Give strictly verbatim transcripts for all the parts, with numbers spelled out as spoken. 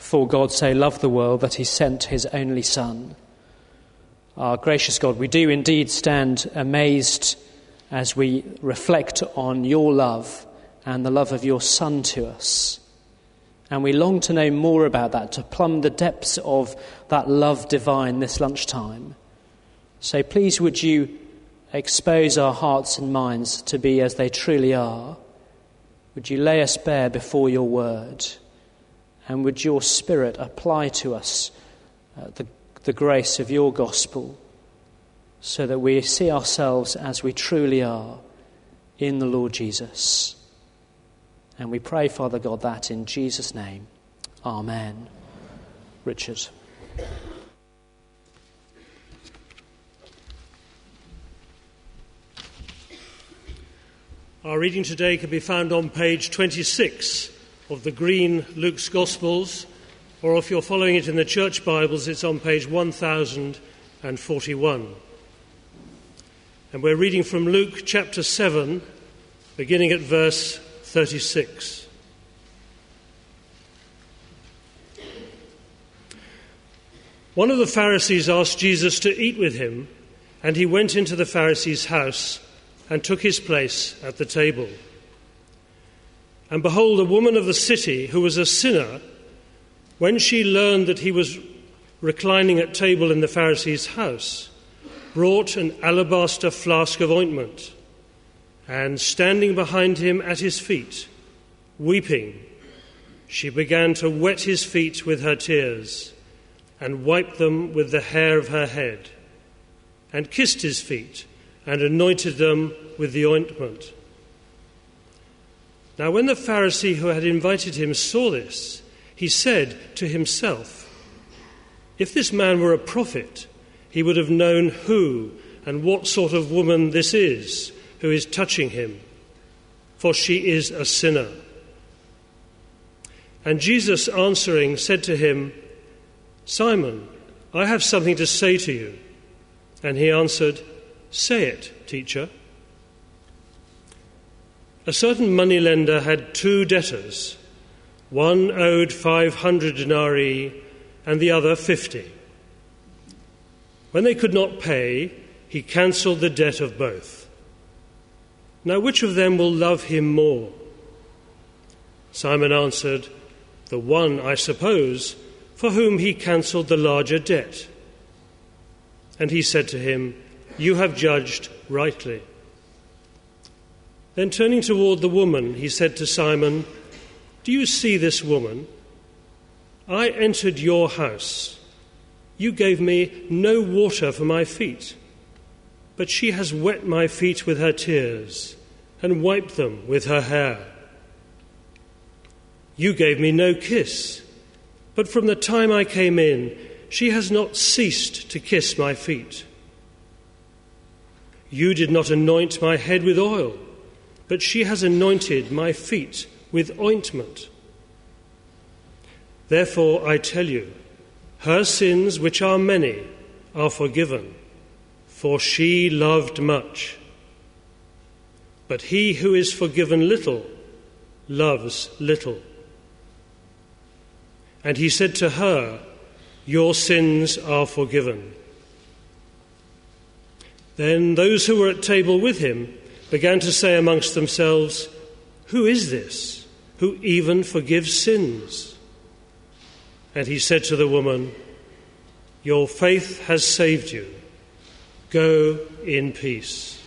For God so loved the world that he sent his only Son. Our gracious God, we do indeed stand amazed as we reflect on your love and the love of your Son to us. And we long to know more about that, to plumb the depths of that love divine this lunchtime. So please would you expose our hearts and minds to be as they truly are. Would you lay us bare before your word? And would your Spirit apply to us uh, the, the grace of your gospel, so that we see ourselves as we truly are in the Lord Jesus. And we pray, Father God, that in Jesus' name. Amen. Richard. Our reading today can be found on page twenty-six of the green Luke's Gospels, or if you're following it in the church Bibles, it's on page one thousand forty-one. And we're reading from Luke chapter seven, beginning at verse thirty-six. One of the Pharisees asked Jesus to eat with him, and he went into the Pharisee's house and took his place at the table. And behold, a woman of the city, who was a sinner, when she learned that he was reclining at table in the Pharisee's house, brought an alabaster flask of ointment, and standing behind him at his feet, weeping, she began to wet his feet with her tears, and wiped them with the hair of her head, and kissed his feet, and anointed them with the ointment. Now when the Pharisee who had invited him saw this, he said to himself, "If this man were a prophet, he would have known who and what sort of woman this is who is touching him, for she is a sinner." And Jesus answering said to him, "Simon, I have something to say to you." And he answered, "Say it, teacher." A certain moneylender had two debtors. One owed five hundred denarii and the other fifty. When they could not pay, he cancelled the debt of both. Now which of them will love him more? Simon answered, "The one, I suppose, for whom he cancelled the larger debt." And he said to him, "You have judged rightly." Then turning toward the woman, he said to Simon, "Do you see this woman? I entered your house. You gave me no water for my feet, but she has wet my feet with her tears and wiped them with her hair. You gave me no kiss, but from the time I came in, she has not ceased to kiss my feet. You did not anoint my head with oil, but she has anointed my feet with ointment. Therefore, I tell you, her sins, which are many, are forgiven, for she loved much. But he who is forgiven little loves little." And he said to her, "Your sins are forgiven." Then those who were at table with him began to say amongst themselves, "Who is this, who even forgives sins?" And he said to the woman, "Your faith has saved you. Go in peace."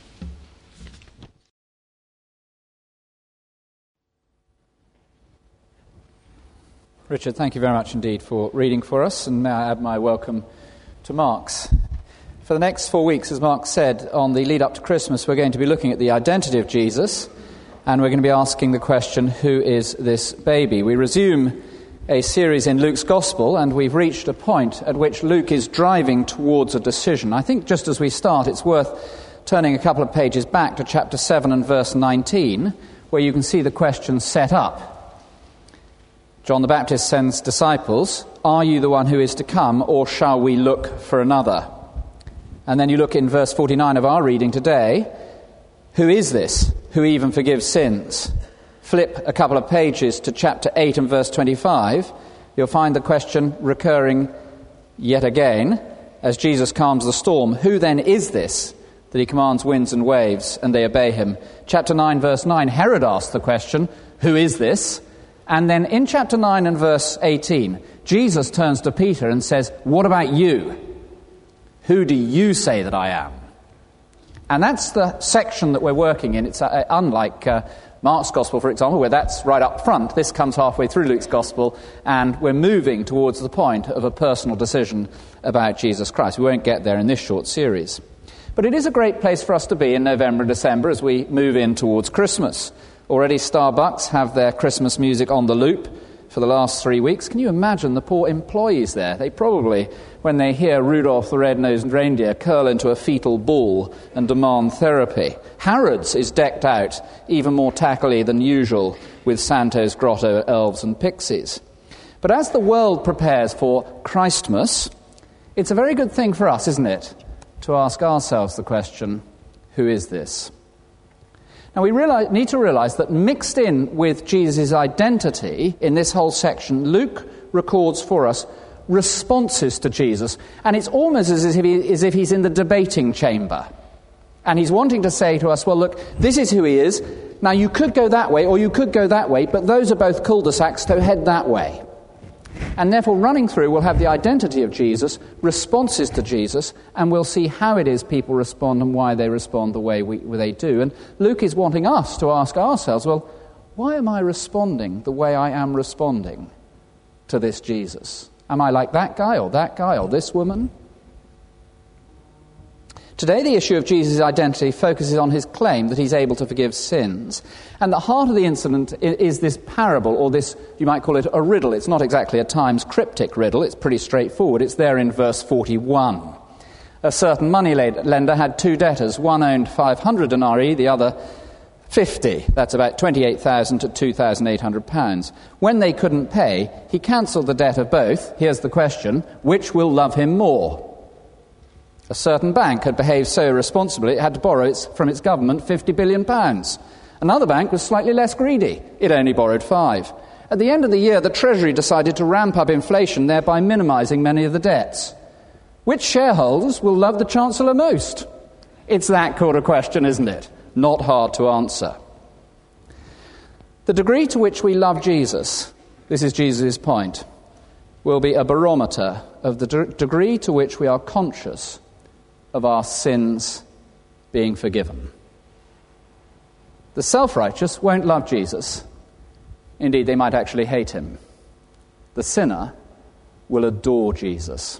Richard, thank you very much indeed for reading for us, and may I add my welcome to Mark's. For the next four weeks, as Mark said, on the lead up to Christmas, we're going to be looking at the identity of Jesus, and we're going to be asking the question, who is this baby? We resume a series in Luke's Gospel, and we've reached a point at which Luke is driving towards a decision. I think just as we start, it's worth turning a couple of pages back to chapter seven and verse nineteen, where you can see the question set up. John the Baptist sends disciples, "Are you the one who is to come, or shall we look for another?" And then you look in verse forty-nine of our reading today, who is this who even forgives sins? Flip a couple of pages to chapter eight and verse twenty-five, you'll find the question recurring yet again as Jesus calms the storm. Who then is this that he commands winds and waves and they obey him? Chapter nine, verse nine, Herod asked the question, who is this? And then in chapter nine and verse eighteen, Jesus turns to Peter and says, what about you? Who do you say that I am? And that's the section that we're working in. It's uh, unlike uh, Mark's Gospel, for example, where that's right up front. This comes halfway through Luke's Gospel, and we're moving towards the point of a personal decision about Jesus Christ. We won't get there in this short series. But it is a great place for us to be in November and December as we move in towards Christmas. Already Starbucks have their Christmas music on the loop for the last three weeks. Can you imagine the poor employees there? They probably, when they hear Rudolph the Red-Nosed Reindeer, curl into a fetal ball and demand therapy. Harrods is decked out even more tackily than usual with Santa's grotto elves and pixies. But as the world prepares for Christmas, it's a very good thing for us, isn't it, to ask ourselves the question, who is this? Now, we realize, need to realize that mixed in with Jesus' identity in this whole section, Luke records for us responses to Jesus. And it's almost as if, he, as if he's in the debating chamber. And he's wanting to say to us, well, look, this is who he is. Now, you could go that way or you could go that way, but those are both cul-de-sacs, so head that way. And therefore, running through, we'll have the identity of Jesus, responses to Jesus, and we'll see how it is people respond and why they respond the way we, they do. And Luke is wanting us to ask ourselves, well, why am I responding the way I am responding to this Jesus? Am I like that guy or that guy or this woman? Today, the issue of Jesus' identity focuses on his claim that he's able to forgive sins. And the heart of the incident is this parable, or this, you might call it a riddle. It's not exactly a Times cryptic riddle. It's pretty straightforward. It's there in verse forty-one. A certain money lender had two debtors. One owned five hundred denarii, the other fifty. That's about twenty-eight thousand to two thousand eight hundred pounds. When they couldn't pay, he cancelled the debt of both. Here's the question, which will love him more? A certain bank had behaved so irresponsibly it had to borrow its, from its government fifty billion pounds. Another bank was slightly less greedy. It only borrowed five. At the end of the year, the Treasury decided to ramp up inflation, thereby minimising many of the debts. Which shareholders will love the Chancellor most? It's that kind of question, isn't it? Not hard to answer. The degree to which we love Jesus, this is Jesus' point, will be a barometer of the de- degree to which we are conscious of our sins being forgiven. The self-righteous won't love Jesus. Indeed, they might actually hate him. The sinner will adore Jesus.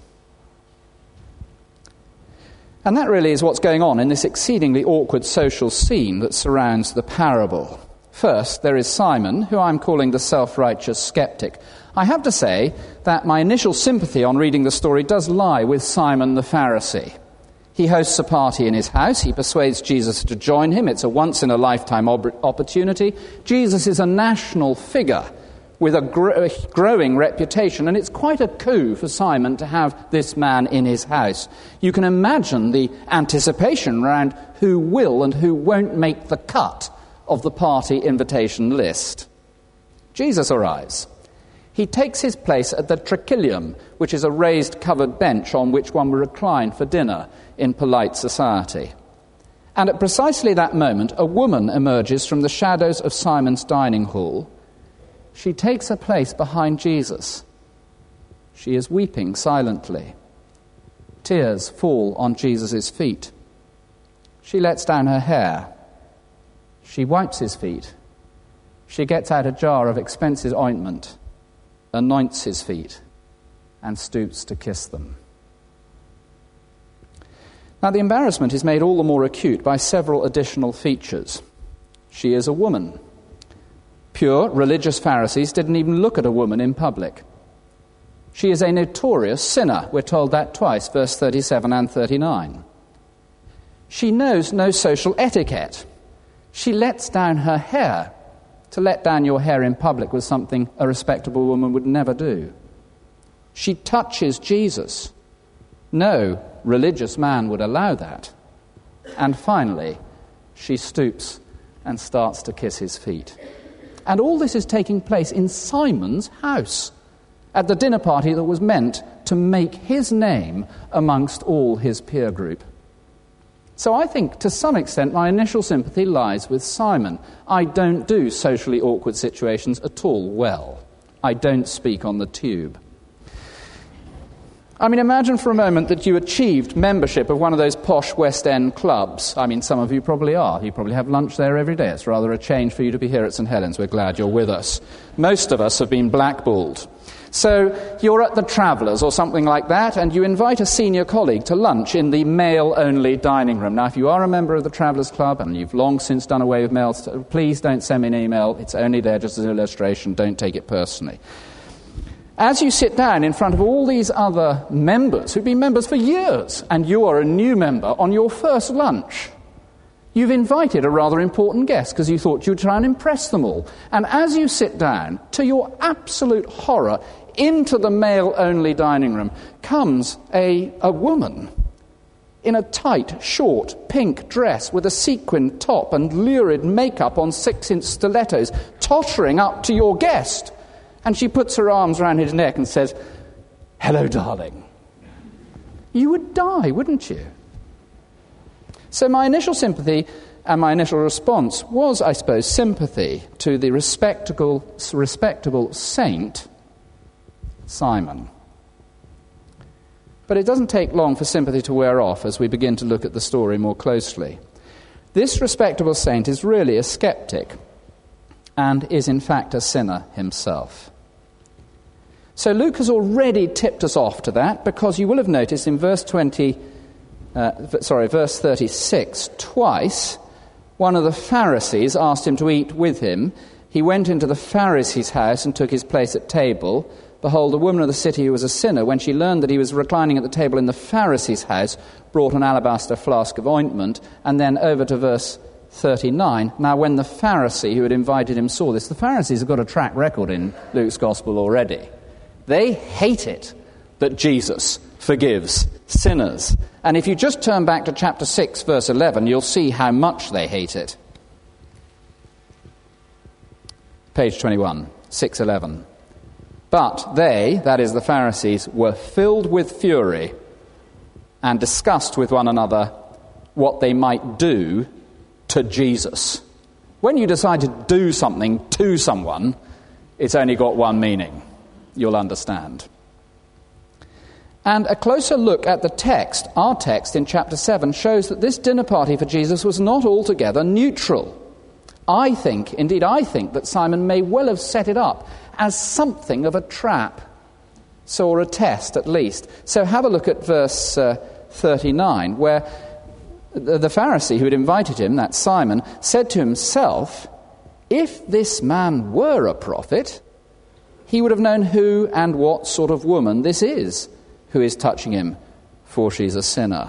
And that really is what's going on in this exceedingly awkward social scene that surrounds the parable. First, there is Simon, who I'm calling the self-righteous skeptic. I have to say that my initial sympathy on reading the story does lie with Simon the Pharisee. He hosts a party in his house. He persuades Jesus to join him. It's a once-in-a-lifetime ob- opportunity. Jesus is a national figure with a, gr- a growing reputation, and it's quite a coup for Simon to have this man in his house. You can imagine the anticipation around who will and who won't make the cut of the party invitation list. Jesus arrives. He takes his place at the trachilium, which is a raised covered bench on which one would recline for dinner in polite society. And at precisely that moment, a woman emerges from the shadows of Simon's dining hall. She takes her place behind Jesus. She is weeping silently. Tears fall on Jesus' feet. She lets down her hair. She wipes his feet. She gets out a jar of expensive ointment, anoints his feet, and stoops to kiss them. Now, the embarrassment is made all the more acute by several additional features. She is a woman. Pure religious Pharisees didn't even look at a woman in public. She is a notorious sinner. We're told that twice, verse thirty-seven and thirty-nine. She knows no social etiquette. She lets down her hair. To let down your hair in public was something a respectable woman would never do. She touches Jesus. No religious man would allow that. And finally, she stoops and starts to kiss his feet. And all this is taking place in Simon's house. at the dinner party that was meant to make his name amongst all his peer group. So I think, to some extent, my initial sympathy lies with Simon. I don't do socially awkward situations at all well. I don't speak on the tube. I mean, imagine for a moment that you achieved membership of one of those posh West End clubs. I mean, some of you probably are. You probably have lunch there every day. It's rather a change for you to be here at St Helens. We're glad you're with us. Most of us have been blackballed. So you're at the Travellers or something like that, and you invite a senior colleague to lunch in the male-only dining room. Now, if you are a member of the Travellers Club and you've long since done away with males, please don't send me an email. It's only there just as an illustration. Don't take it personally. As you sit down in front of all these other members who've been members for years, and you are a new member on your first lunch, you've invited a rather important guest because you thought you'd try and impress them all. And as you sit down, to your absolute horror, into the male-only dining room comes a, a woman in a tight, short, pink dress with a sequin top and lurid makeup on six-inch stilettos, tottering up to your guest. And she puts her arms around his neck and says, "Hello, darling." You would die, wouldn't you? So my initial sympathy and my initial response was, I suppose, sympathy to the respectable, respectable saint, Simon. But it doesn't take long for sympathy to wear off as we begin to look at the story more closely. This respectable saint is really a skeptic and is in fact a sinner himself. So Luke has already tipped us off to that, because you will have noticed in verse twenty, uh, sorry, verse thirty-six, twice one of the Pharisees asked him to eat with him. He went into the Pharisee's house and took his place at table. Behold, a woman of the city who was a sinner, when she learned that he was reclining at the table in the Pharisee's house, brought an alabaster flask of ointment. And then over to verse thirty-nine. Now, when the Pharisee who had invited him saw this, the Pharisees have got a track record in Luke's Gospel already. They hate it that Jesus forgives sinners. And if you just turn back to chapter six, verse eleven, you'll see how much they hate it. Page twenty-one, six eleven. But they, that is the Pharisees, were filled with fury and discussed with one another what they might do to Jesus. When you decide to do something to someone, it's only got one meaning. You'll understand. And a closer look at the text, our text in chapter seven, shows that this dinner party for Jesus was not altogether neutral. I think, indeed I think, that Simon may well have set it up as something of a trap, so or a test at least. So have a look at verse uh, thirty-nine, where the Pharisee who had invited him, that Simon, said to himself, "If this man were a prophet, he would have known who and what sort of woman this is who is touching him, for she's a sinner."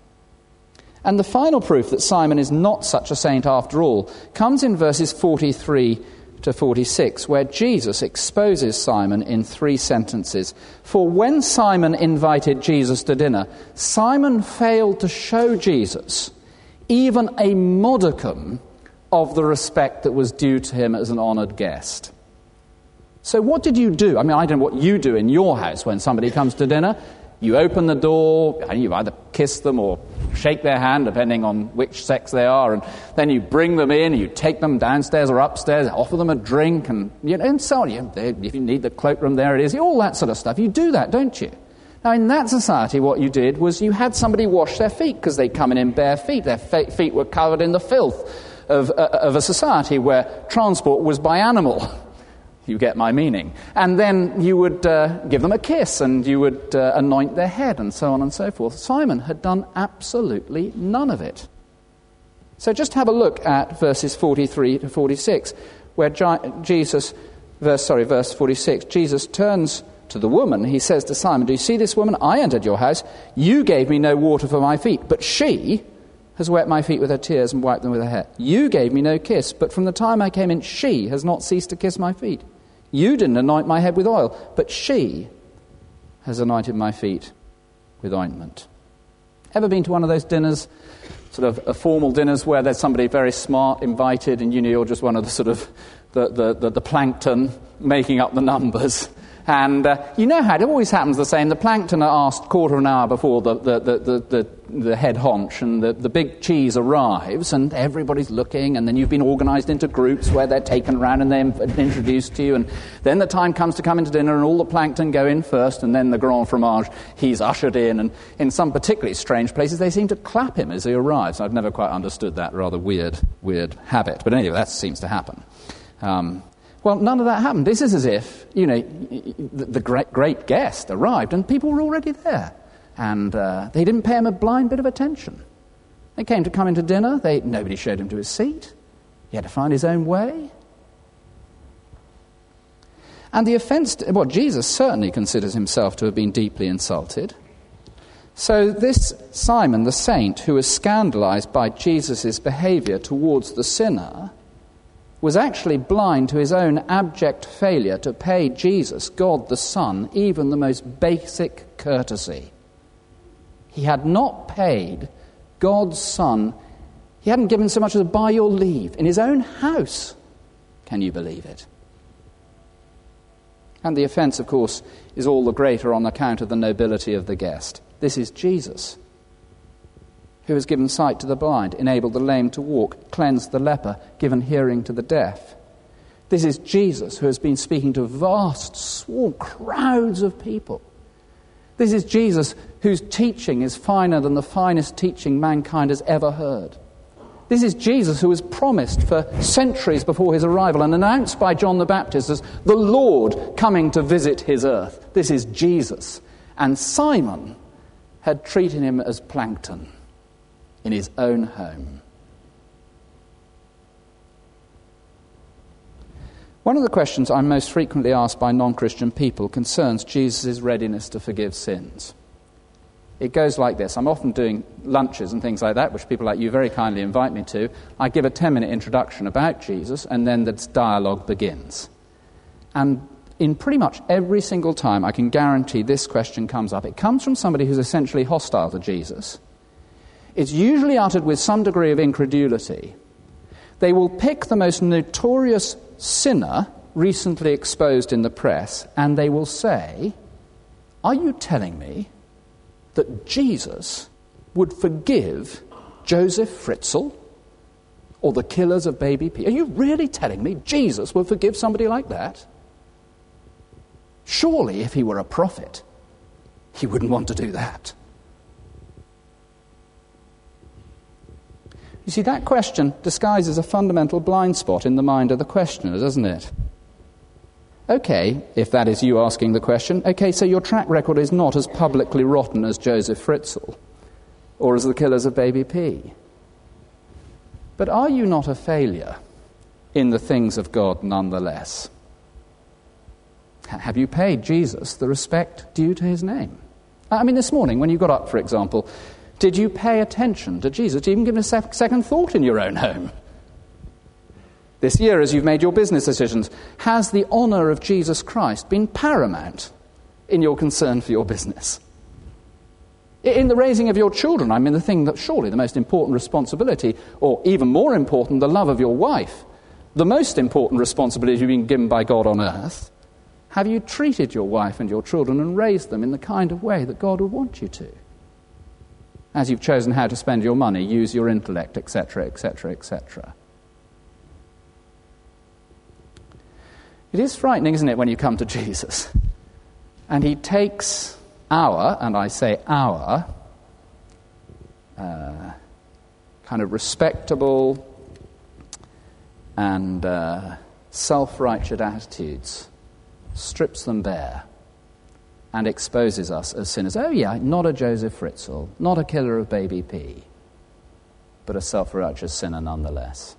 And the final proof that Simon is not such a saint after all comes in verses forty-three to forty-six, where Jesus exposes Simon in three sentences. For when Simon invited Jesus to dinner, Simon failed to show Jesus even a modicum of the respect that was due to him as an honoured guest. So what did you do? I mean, I don't know what you do in your house when somebody comes to dinner. You open the door, and you either kiss them or shake their hand, depending on which sex they are, and then you bring them in, you take them downstairs or upstairs, offer them a drink, and, you know, and so on. You, if you need the cloakroom, there it is. All that sort of stuff. You do that, don't you? Now, in that society, what you did was you had somebody wash their feet, because they'd come in in bare feet. Their feet were covered in the filth of, uh, of a society where transport was by animal. You get my meaning. And then you would uh, give them a kiss, and you would uh, anoint their head, and so on and so forth. Simon had done absolutely none of it. So just have a look at verses forty-three to forty-six, where Jesus, verse sorry, verse forty-six, Jesus turns to the woman. He says to Simon, "Do you see this woman? I entered your house. You gave me no water for my feet, but she has wet my feet with her tears and wiped them with her hair. You gave me no kiss, but from the time I came in, she has not ceased to kiss my feet. You didn't anoint my head with oil, but she has anointed my feet with ointment." Ever been to one of those dinners, sort of a formal dinners, where there's somebody very smart invited, and you know you're just one of the sort of the, the, the, the plankton making up the numbers, And uh, you know how it always happens the same. The plankton are asked quarter of an hour before the, the, the, the, the, the head honch, and the, the big cheese arrives, and everybody's looking, and then you've been organised into groups where they're taken around and they're introduced to you, and then the time comes to come into dinner, and all the plankton go in first, and then the grand fromage, he's ushered in, and in some particularly strange places they seem to clap him as he arrives. I've never quite understood that rather weird, weird habit. But anyway, that seems to happen. Um, Well, none of that happened. This is as if, you know, the, the great, great guest arrived and people were already there. And uh, they didn't pay him a blind bit of attention. They came to come into dinner. They, nobody showed him to his seat. He had to find his own way. And the offence, to, well, Jesus certainly considers himself to have been deeply insulted. So this Simon, the saint, who was scandalized by Jesus' behavior towards the sinner, was actually blind to his own abject failure to pay Jesus, God the Son, even the most basic courtesy. He had not paid God's Son. He hadn't given so much as a by your leave in his own house. Can you believe it? And the offence, of course, is all the greater on account of the nobility of the guest. This is Jesus, who has given sight to the blind, enabled the lame to walk, cleansed the leper, given hearing to the deaf. This is Jesus, who has been speaking to vast swarm, crowds of people. This is Jesus, whose teaching is finer than the finest teaching mankind has ever heard. This is Jesus, who was promised for centuries before his arrival and announced by John the Baptist as the Lord coming to visit his earth. This is Jesus. And Simon had treated him as plankton in his own home. One of the questions I'm most frequently asked by non-Christian people concerns Jesus' readiness to forgive sins. It goes like this. I'm often doing lunches and things like that, which people like you very kindly invite me to. I give a ten-minute introduction about Jesus, and then the dialogue begins. And in pretty much every single time, I can guarantee this question comes up. It comes from somebody who's essentially hostile to Jesus. It's usually uttered with some degree of incredulity. They will pick the most notorious sinner recently exposed in the press, and they will say, "Are you telling me that Jesus would forgive Joseph Fritzl or the killers of baby P? Are you really telling me Jesus would forgive somebody like that? Surely, if he were a prophet, he wouldn't want to do that." You see, that question disguises a fundamental blind spot in the mind of the questioner, doesn't it? Okay, if that is you asking the question, okay, so your track record is not as publicly rotten as Joseph Fritzl or as the killers of baby P. But are you not a failure in the things of God nonetheless? Have you paid Jesus the respect due to his name? I mean, this morning when you got up, for example, did you pay attention to Jesus? Did you even give him a sec- second thought in your own home? This year, as you've made your business decisions, has the honour of Jesus Christ been paramount in your concern for your business? In the raising of your children, I mean the thing that surely the most important responsibility, or even more important, the love of your wife, the most important responsibility you've been given by God on earth, have you treated your wife and your children and raised them in the kind of way that God would want you to? As you've chosen how to spend your money, use your intellect, et cetera, et cetera, et cetera. It is frightening, isn't it, when you come to Jesus and he takes our, and I say our, uh, kind of respectable and uh, self-righteous attitudes, strips them bare, and exposes us as sinners. Oh yeah, not a Joseph Fritzl, not a killer of baby P, but a self-righteous sinner nonetheless.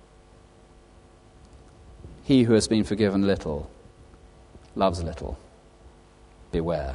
He who has been forgiven little loves little. Beware.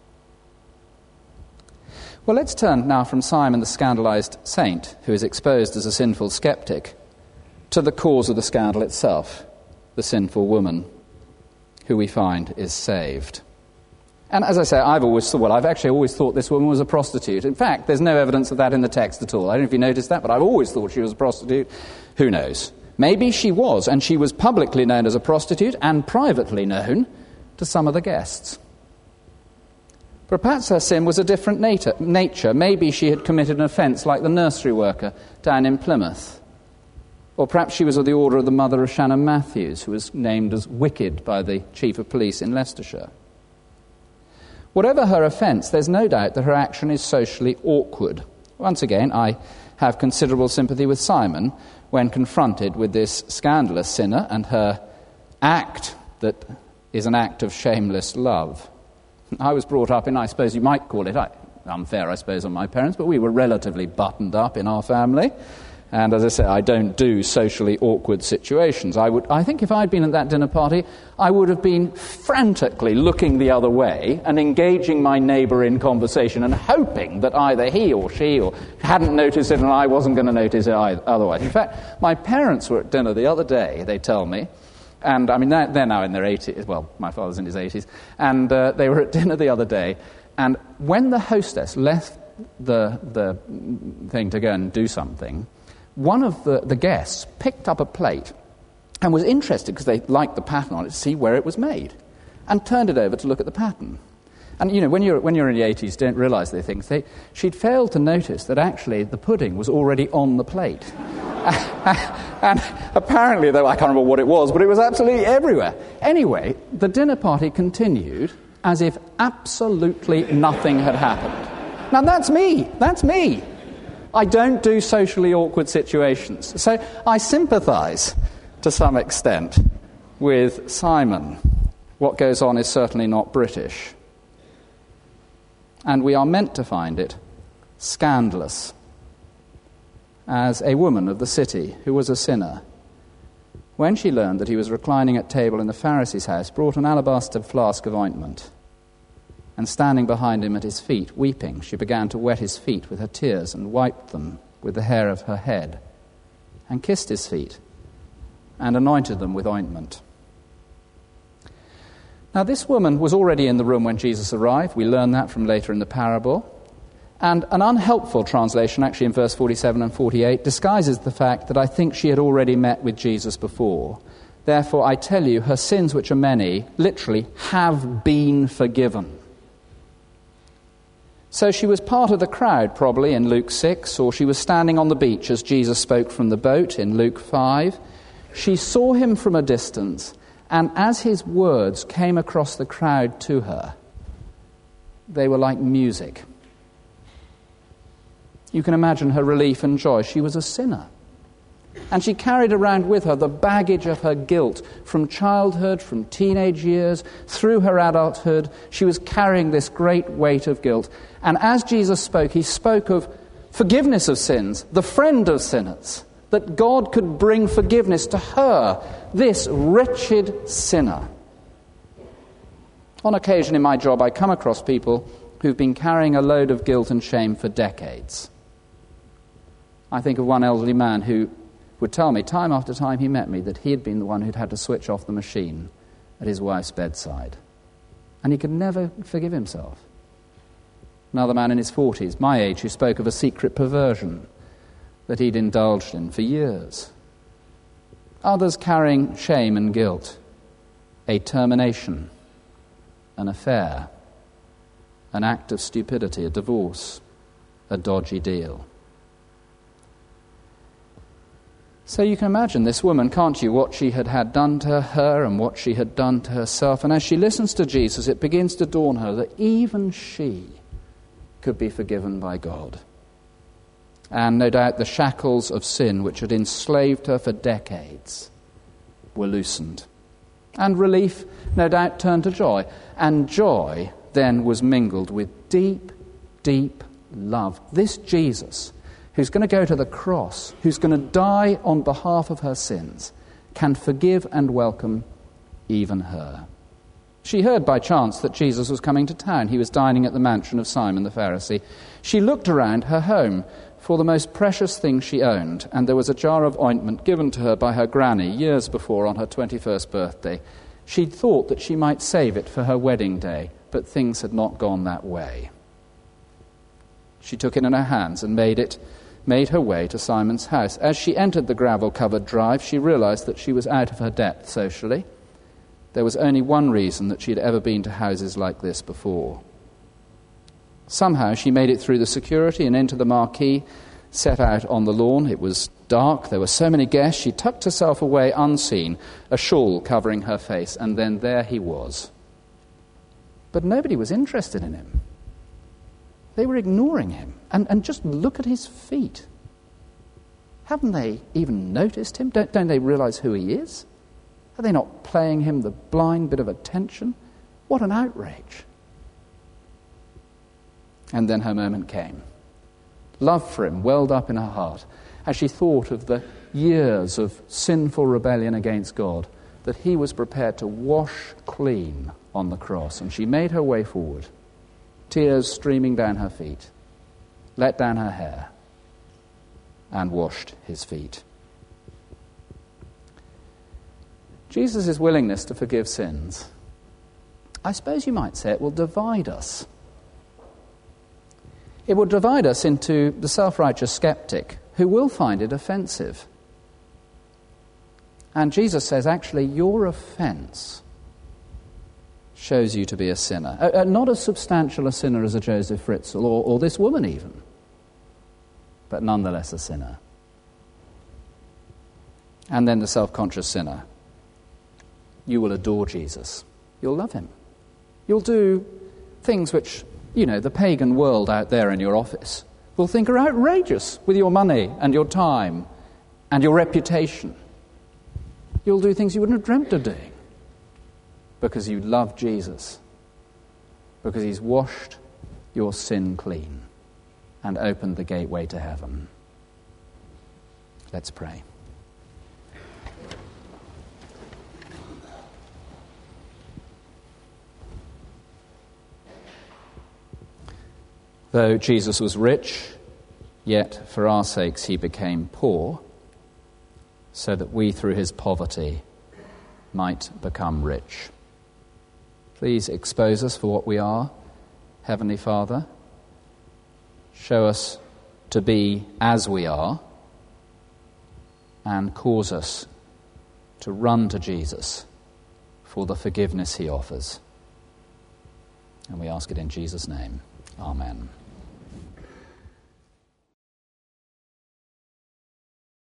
Well, let's turn now from Simon the scandalized saint, who is exposed as a sinful skeptic, to the cause of the scandal itself, the sinful woman, who we find is saved. And as I say, I've always thought, well, I've actually always thought this woman was a prostitute. In fact, there's no evidence of that in the text at all. I don't know if you noticed that, but I've always thought she was a prostitute. Who knows? Maybe she was, and she was publicly known as a prostitute and privately known to to some of the guests. Perhaps her sin was a different nature. nature. Maybe she had committed an offence like the nursery worker down in Plymouth. Or perhaps she was of the order of the mother of Shannon Matthews, who was named as wicked by the chief of police in Leicestershire. Whatever her offence, there's no doubt that her action is socially awkward. Once again, I have considerable sympathy with Simon when confronted with this scandalous sinner and her act that is an act of shameless love. I was brought up in, I suppose you might call it, unfair, I suppose, on my parents, but we were relatively buttoned up in our family. And as I say, I don't do socially awkward situations. I would, I think if I'd been at that dinner party, I would have been frantically looking the other way and engaging my neighbour in conversation and hoping that either he or she or hadn't noticed it and I wasn't going to notice it otherwise. In fact, my parents were at dinner the other day, they tell me, and I mean, they're, they're now in their eighties, well, my father's in his eighties, and uh, they were at dinner the other day, and when the hostess left the, the thing to go and do something, one of the, the guests picked up a plate and was interested, because they liked the pattern on it, to see where it was made, and turned it over to look at the pattern. And, you know, when you're, when you're in your eighties, don't realise these things. They, she'd failed to notice that actually the pudding was already on the plate. And apparently, though, I can't remember what it was, but it was absolutely everywhere. Anyway, the dinner party continued as if absolutely nothing had happened. Now, that's me. That's me. I don't do socially awkward situations. So I sympathise, to some extent, with Simon. What goes on is certainly not British. And we are meant to find it scandalous. As a woman of the city, who was a sinner, when she learned that he was reclining at table in the Pharisee's house, brought an alabaster flask of ointment, and standing behind him at his feet, weeping, she began to wet his feet with her tears and wiped them with the hair of her head, and kissed his feet, and anointed them with ointment. Now, this woman was already in the room when Jesus arrived. We learn that from later in the parable. And an unhelpful translation, actually in verse forty-seven and forty-eight, disguises the fact that I think she had already met with Jesus before. Therefore, I tell you, her sins, which are many, literally have been forgiven. So she was part of the crowd, probably, in Luke six, or she was standing on the beach as Jesus spoke from the boat in Luke five. She saw him from a distance, and as his words came across the crowd to her, they were like music. You can imagine her relief and joy. She was a sinner. And she carried around with her the baggage of her guilt from childhood, from teenage years, through her adulthood. She was carrying this great weight of guilt. And as Jesus spoke, he spoke of forgiveness of sins, the friend of sinners, that God could bring forgiveness to her, this wretched sinner. On occasion in my job, I come across people who've been carrying a load of guilt and shame for decades. I think of one elderly man who would tell me time after time he met me that he had been the one who'd had to switch off the machine at his wife's bedside. And he could never forgive himself. Another man in his forties, my age, who spoke of a secret perversion that he'd indulged in for years. Others carrying shame and guilt, a termination, an affair, an act of stupidity, a divorce, a dodgy deal. So you can imagine this woman, can't you, what she had had done to her and what she had done to herself. And as she listens to Jesus, it begins to dawn her that even she could be forgiven by God. And no doubt the shackles of sin which had enslaved her for decades were loosened. And relief, no doubt, turned to joy. And joy then was mingled with deep, deep love. This Jesus, who's going to go to the cross, who's going to die on behalf of her sins, can forgive and welcome even her. She heard by chance that Jesus was coming to town. He was dining at the mansion of Simon the Pharisee. She looked around her home for the most precious thing she owned, and there was a jar of ointment given to her by her granny years before on her twenty-first birthday. She'd thought that she might save it for her wedding day, but things had not gone that way. She took it in her hands and made it, made her way to Simon's house. As she entered the gravel-covered drive, she realized that she was out of her depth socially. there was only one reason that she had ever been to houses like this before. Somehow she made it through the security and into the marquee, set out on the lawn. It was dark, there were so many guests. She tucked herself away unseen, a shawl covering her face, and then there he was. But nobody was interested in him. They were ignoring him. And, and just look at his feet. Haven't they even noticed him? Don't, don't they realize who he is? Are they not playing him the blind bit of attention? What an outrage. And then her moment came. Love for him welled up in her heart as she thought of the years of sinful rebellion against God that he was prepared to wash clean on the cross. And she made her way forward, tears streaming down her feet, let down her hair, and washed his feet. Jesus' willingness to forgive sins, I suppose you might say it will divide us. It will divide us into the self-righteous skeptic who will find it offensive. And Jesus says, actually, your offence shows you to be a sinner. Uh, not as substantial a sinner as a Joseph Fritzl or, or this woman even, but nonetheless a sinner. And then the self-conscious sinner. You will adore Jesus. You'll love him. You'll do things which, you know, the pagan world out there in your office will think are outrageous with your money and your time and your reputation. You'll do things you wouldn't have dreamt of doing because you love Jesus, because he's washed your sin clean and opened the gateway to heaven. Let's pray. Though Jesus was rich, yet for our sakes he became poor, so that we through his poverty might become rich. Please expose us for what we are, Heavenly Father. Show us to be as we are, and cause us to run to Jesus for the forgiveness he offers. And we ask it in Jesus' name. Amen.